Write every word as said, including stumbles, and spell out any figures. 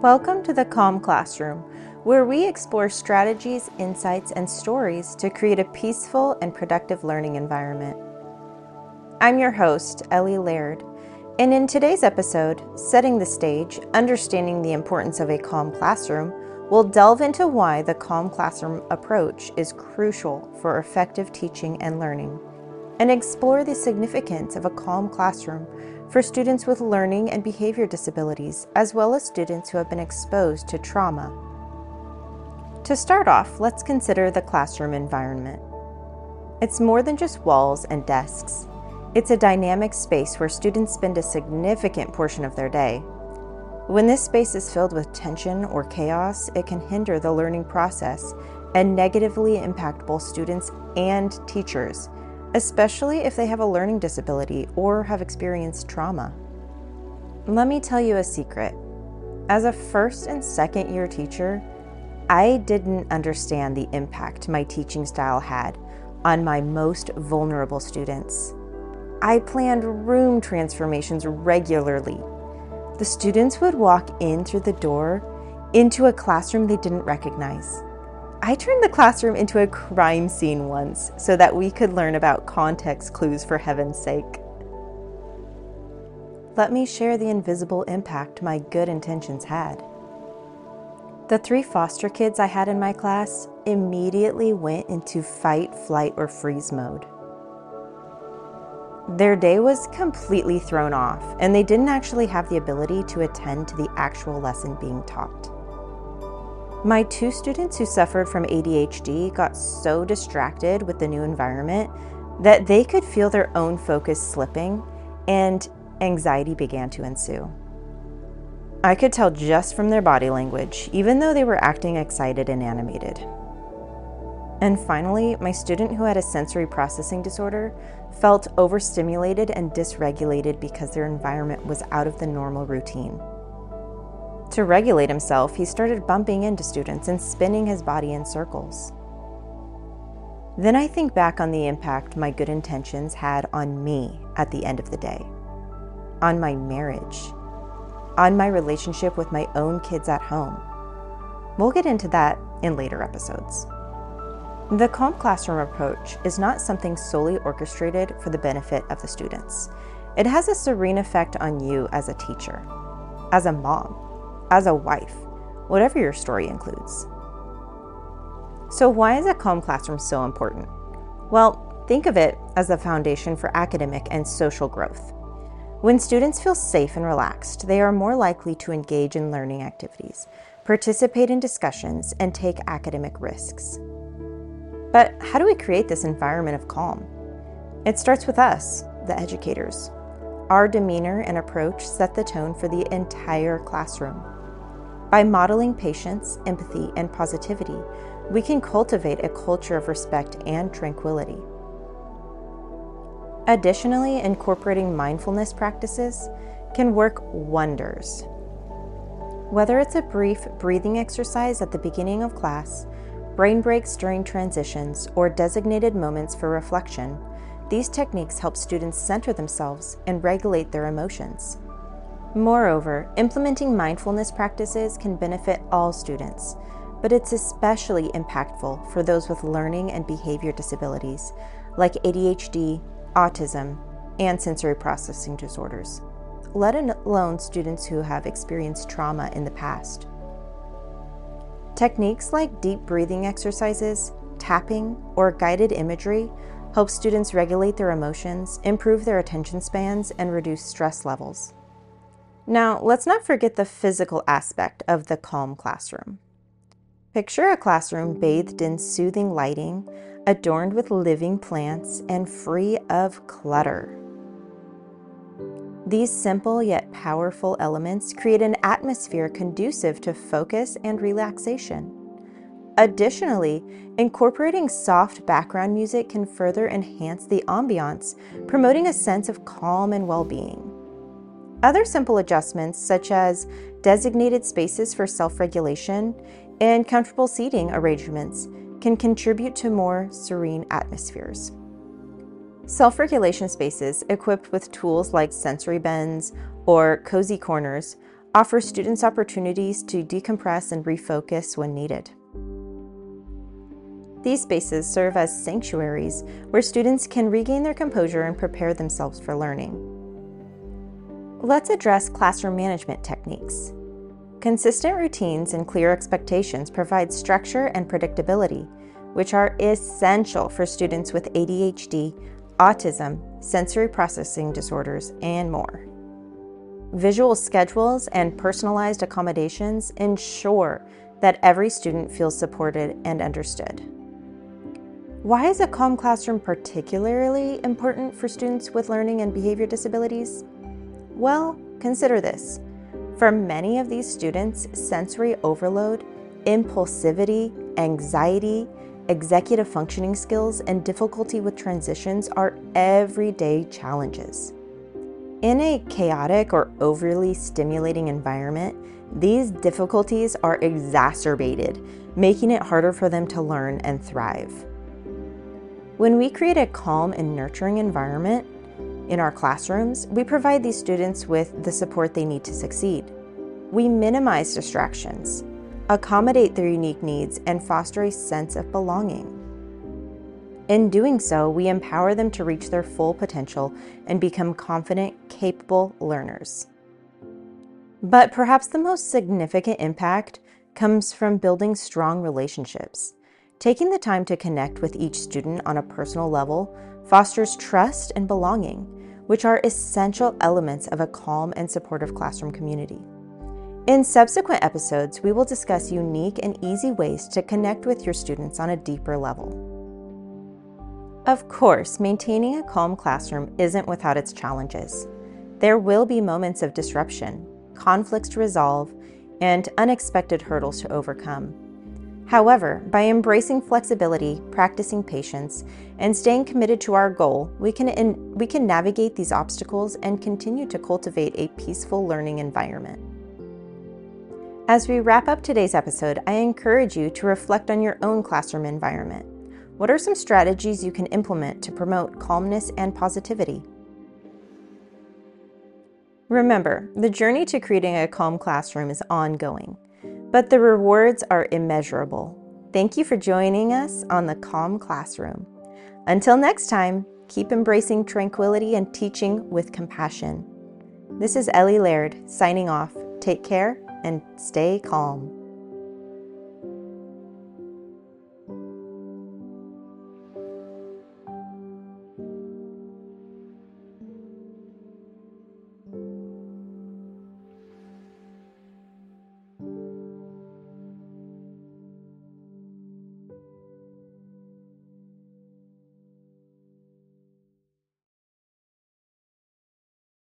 Welcome to the Calm Classroom, where we explore strategies, insights, and stories to create a peaceful and productive learning environment. I'm your host, Ellie Laird, and in today's episode, Setting the Stage, Understanding the Importance of a Calm Classroom, we'll delve into why the Calm Classroom approach is crucial for effective teaching and learning, and explore the significance of a calm classroom for students with learning and behavior disabilities, as well as students who have been exposed to trauma. To start off, let's consider the classroom environment. It's more than just walls and desks. It's a dynamic space where students spend a significant portion of their day. When this space is filled with tension or chaos, it can hinder the learning process and negatively impact both students and teachers, especially if they have a learning disability or have experienced trauma. Let me tell you a secret. As a first and second year teacher, I didn't understand the impact my teaching style had on my most vulnerable students. I planned room transformations regularly. The students would walk in through the door into a classroom they didn't recognize. I turned the classroom into a crime scene once so that we could learn about context clues, for heaven's sake. Let me share the invisible impact my good intentions had. The three foster kids I had in my class immediately went into fight, flight, or freeze mode. Their day was completely thrown off, and they didn't actually have the ability to attend to the actual lesson being taught. My two students who suffered from A D H D got so distracted with the new environment that they could feel their own focus slipping, and anxiety began to ensue. I could tell just from their body language, even though they were acting excited and animated. And finally, my student who had a sensory processing disorder felt overstimulated and dysregulated because their environment was out of the normal routine. To regulate himself, he started bumping into students and spinning his body in circles. Then I think back on the impact my good intentions had on me at the end of the day, on my marriage, on my relationship with my own kids at home. We'll get into that in later episodes. The Calm Classroom approach is not something solely orchestrated for the benefit of the students. It has a serene effect on you as a teacher, as a mom, as a wife, whatever your story includes. So why is a calm classroom so important? Well, think of it as the foundation for academic and social growth. When students feel safe and relaxed, they are more likely to engage in learning activities, participate in discussions, and take academic risks. But how do we create this environment of calm? It starts with us, the educators. Our demeanor and approach set the tone for the entire classroom. By modeling patience, empathy, and positivity, we can cultivate a culture of respect and tranquility. Additionally, incorporating mindfulness practices can work wonders. Whether it's a brief breathing exercise at the beginning of class, brain breaks during transitions, or designated moments for reflection, these techniques help students center themselves and regulate their emotions. Moreover, implementing mindfulness practices can benefit all students, but it's especially impactful for those with learning and behavior disabilities like A D H D, autism, and sensory processing disorders, let alone students who have experienced trauma in the past. Techniques like deep breathing exercises, tapping, or guided imagery help students regulate their emotions, improve their attention spans, and reduce stress levels. Now, let's not forget the physical aspect of the calm classroom. Picture a classroom bathed in soothing lighting, adorned with living plants, and free of clutter. These simple yet powerful elements create an atmosphere conducive to focus and relaxation. Additionally, incorporating soft background music can further enhance the ambiance, promoting a sense of calm and well-being. Other simple adjustments, such as designated spaces for self-regulation and comfortable seating arrangements, can contribute to more serene atmospheres. Self-regulation spaces equipped with tools like sensory bends or cozy corners offer students opportunities to decompress and refocus when needed. These spaces serve as sanctuaries where students can regain their composure and prepare themselves for learning. Let's address classroom management techniques. Consistent routines and clear expectations provide structure and predictability, which are essential for students with A D H D, autism, sensory processing disorders, and more. Visual schedules and personalized accommodations ensure that every student feels supported and understood. Why is a calm classroom particularly important for students with learning and behavior disabilities? Well, consider this. For many of these students, sensory overload, impulsivity, anxiety, executive functioning skills, and difficulty with transitions are everyday challenges. In a chaotic or overly stimulating environment, these difficulties are exacerbated, making it harder for them to learn and thrive. When we create a calm and nurturing environment in our classrooms, we provide these students with the support they need to succeed. We minimize distractions, accommodate their unique needs, and foster a sense of belonging. In doing so, we empower them to reach their full potential and become confident, capable learners. But perhaps the most significant impact comes from building strong relationships. Taking the time to connect with each student on a personal level fosters trust and belonging, which are essential elements of a calm and supportive classroom community. In subsequent episodes, we will discuss unique and easy ways to connect with your students on a deeper level. Of course, maintaining a calm classroom isn't without its challenges. There will be moments of disruption, conflicts to resolve, and unexpected hurdles to overcome. However, by embracing flexibility, practicing patience, and staying committed to our goal, we can, in, we can navigate these obstacles and continue to cultivate a peaceful learning environment. As we wrap up today's episode, I encourage you to reflect on your own classroom environment. What are some strategies you can implement to promote calmness and positivity? Remember, the journey to creating a calm classroom is ongoing, but the rewards are immeasurable. Thank you for joining us on the Calm Classroom. Until next time, keep embracing tranquility and teaching with compassion. This is Ellie Laird signing off. Take care and stay calm.